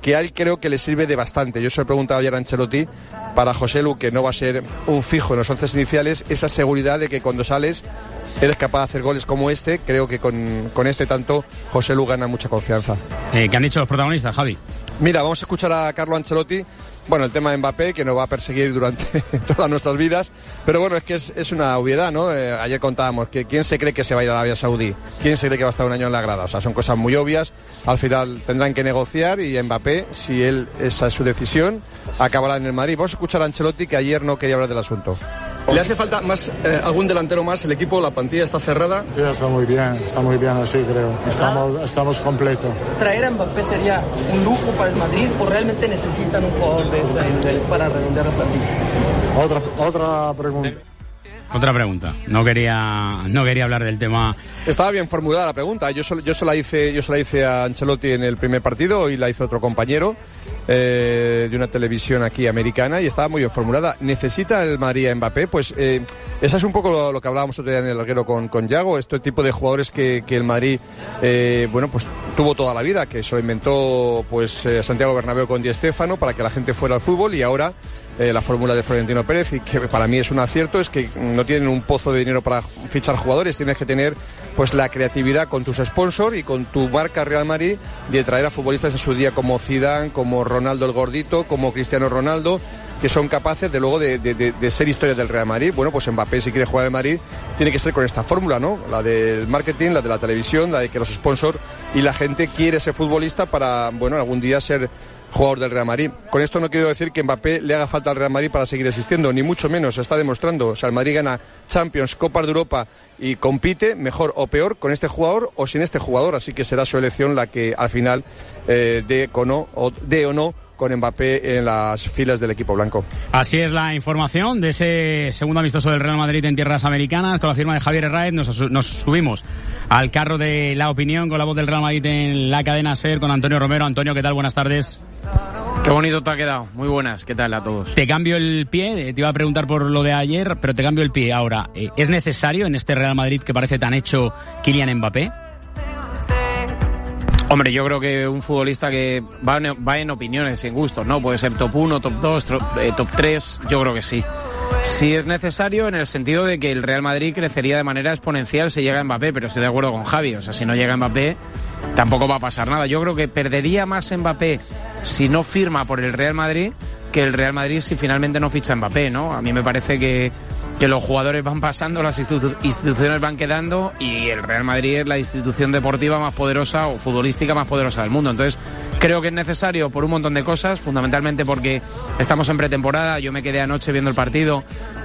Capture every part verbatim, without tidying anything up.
que a él creo que le sirve de bastante. Yo se lo he preguntado ayer a Ancelotti, para Joselu, que no va a ser un fijo en los once iniciales, esa seguridad de que cuando sales eres capaz de hacer goles como este. Creo que con, con este tanto Joselu gana mucha confianza. Eh, ¿Qué han dicho los protagonistas, Javi? Mira, vamos a escuchar a Carlo Ancelotti. Bueno, el tema de Mbappé, que nos va a perseguir durante todas nuestras vidas, pero bueno, es que es, es una obviedad, ¿no? Eh, ayer contábamos que quién se cree que se va a ir a Arabia Saudí, quién se cree que va a estar un año en la grada, o sea, son cosas muy obvias. Al final tendrán que negociar y Mbappé, si él esa es su decisión, acabará en el Madrid. Vamos a escuchar a Ancelotti, que ayer no quería hablar del asunto. ¿Le hace falta más eh, algún delantero más? El equipo, la plantilla está cerrada. Sí, está muy bien, está muy bien así, creo. Estamos, estamos completos. ¿Traer a Mbappé sería un lujo para el Madrid o realmente necesitan un jugador de ese nivel para redondear la plantilla? Otra, otra pregunta. Otra pregunta. No quería, no quería hablar del tema. Estaba bien formulada la pregunta. Yo, yo, se la hice, yo se la hice a Ancelotti en el primer partido y la hizo otro compañero eh, de una televisión aquí americana y estaba muy bien formulada. ¿Necesita el Madrid a Mbappé? Pues eh, esa es un poco lo, lo que hablábamos otro día en el larguero con, con Yago. Este tipo de jugadores que, que el Madrid eh, bueno, pues tuvo toda la vida, que se lo inventó pues eh, Santiago Bernabéu con Di Stéfano para que la gente fuera al fútbol, y ahora Eh, la fórmula de Florentino Pérez, y que para mí es un acierto, es que no tienen un pozo de dinero para fichar jugadores, tienes que tener pues la creatividad con tus sponsors y con tu marca Real Madrid de traer a futbolistas en su día como Zidane, como Ronaldo el Gordito, como Cristiano Ronaldo, que son capaces de luego de, de, de, de ser historias del Real Madrid. Bueno, pues Mbappé, si quiere jugar en Madrid, tiene que ser con esta fórmula, ¿no? La del marketing, la de la televisión, la de que los sponsors y la gente quiere ser futbolista para, bueno, algún día ser jugador del Real Madrid. Con esto no quiero decir que Mbappé le haga falta al Real Madrid para seguir existiendo, ni mucho menos, se está demostrando. O sea, el Madrid gana Champions, Copas de Europa y compite mejor o peor con este jugador o sin este jugador, así que será su elección la que al final eh, dé, o no, o, dé o no con Mbappé en las filas del equipo blanco. Así es la información de ese segundo amistoso del Real Madrid en tierras americanas. Con la firma de Javier Herráez nos, nos subimos al carro de la opinión con la voz del Real Madrid en la cadena SER con Antonio Romero. Antonio, ¿qué tal? Buenas tardes. Qué bonito te ha quedado. Muy buenas. ¿Qué tal a todos? Te cambio el pie. Te iba a preguntar por lo de ayer, pero te cambio el pie ahora. ¿Es necesario en este Real Madrid que parece tan hecho Kylian Mbappé? Hombre, yo creo que un futbolista que va en, va en opiniones, en gustos, ¿no? Puede ser top uno, top dos, top, eh, top tres, yo creo que sí. Sí es necesario en el sentido de que el Real Madrid crecería de manera exponencial si llega Mbappé, pero estoy de acuerdo con Javi, o sea, si no llega Mbappé tampoco va a pasar nada. Yo creo que perdería más Mbappé si no firma por el Real Madrid que el Real Madrid si finalmente no ficha Mbappé, ¿no? A mí me parece que que los jugadores van pasando, las institu- instituciones van quedando y el Real Madrid es la institución deportiva más poderosa o futbolística más poderosa del mundo. Entonces creo que es necesario por un montón de cosas, fundamentalmente porque estamos en pretemporada. Yo me quedé anoche viendo el partido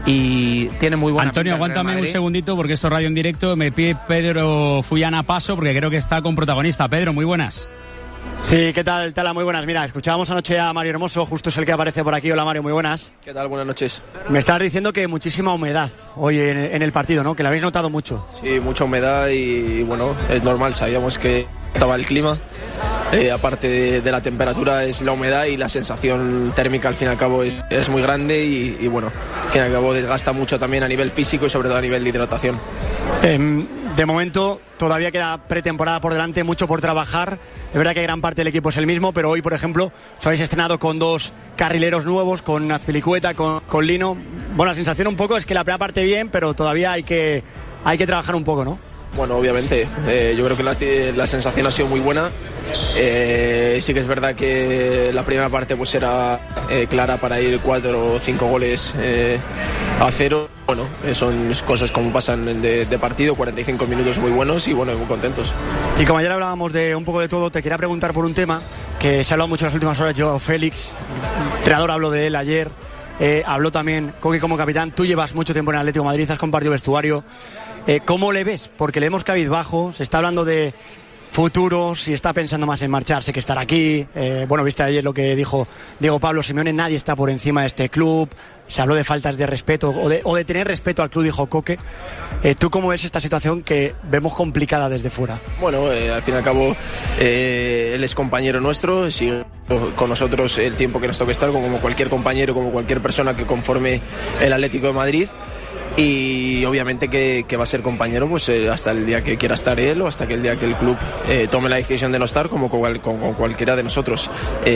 y tiene muy buena Antonio, aguántame un segundito porque esto es radio en directo. Me pide Pedro Fullana paso porque creo que está con protagonista. Pedro, muy buenas. Sí, ¿qué tal, Tala? Muy buenas. Mira, escuchábamos anoche a Mario Hermoso, justo es el que aparece por aquí. Hola, Mario, muy buenas. ¿Qué tal? Buenas noches. Me estás diciendo que muchísima humedad hoy en, en el partido, ¿no? Que la habéis notado mucho. Sí, mucha humedad y, bueno, es normal, sabíamos que estaba el clima. Eh, aparte de, de la temperatura es la humedad y la sensación térmica al fin y al cabo es, es muy grande y, y bueno, al fin y al cabo desgasta mucho también a nivel físico y sobre todo a nivel de hidratación. Eh, de momento todavía queda pretemporada por delante, mucho por trabajar. Es verdad que gran parte del equipo es el mismo, pero hoy, por ejemplo, os habéis estrenado con dos carrileros nuevos, con Azpilicueta, con, con Lino. Bueno, la sensación un poco es que la primera parte bien, pero todavía hay que, hay que trabajar un poco, ¿no? Bueno, obviamente, eh, yo creo que la, la sensación ha sido muy buena. Eh, sí que es verdad que la primera parte pues era eh, clara para ir cuatro o cinco goles eh, a cero. Bueno, eh, son cosas como pasan de, de partido, cuarenta y cinco minutos muy buenos y bueno, muy contentos. Y como ayer hablábamos de un poco de todo, te quería preguntar por un tema que se ha hablado mucho en las últimas horas. Yo, Félix, entrenador, habló de él ayer, eh, habló también Coque como capitán. Tú llevas mucho tiempo en el Atlético de Madrid, has compartido vestuario. Eh, ¿Cómo le ves? Porque le vemos cabizbajo, se está hablando de futuros, si está pensando más en marcharse que estar aquí. Eh, bueno, viste ayer lo que dijo Diego Pablo Simeone, nadie está por encima de este club. Se habló de faltas de respeto o de, o de tener respeto al club, dijo Coque. Eh, ¿Tú cómo ves esta situación que vemos complicada desde fuera? Bueno, eh, al fin y al cabo eh, él es compañero nuestro, sigue con nosotros el tiempo que nos toque estar, como cualquier compañero, como cualquier persona que conforme el Atlético de Madrid. Y obviamente que, que va a ser compañero pues eh, hasta el día que quiera estar él o hasta que el día que el club eh, tome la decisión de no estar, como con, con, con cualquiera de nosotros. Eh,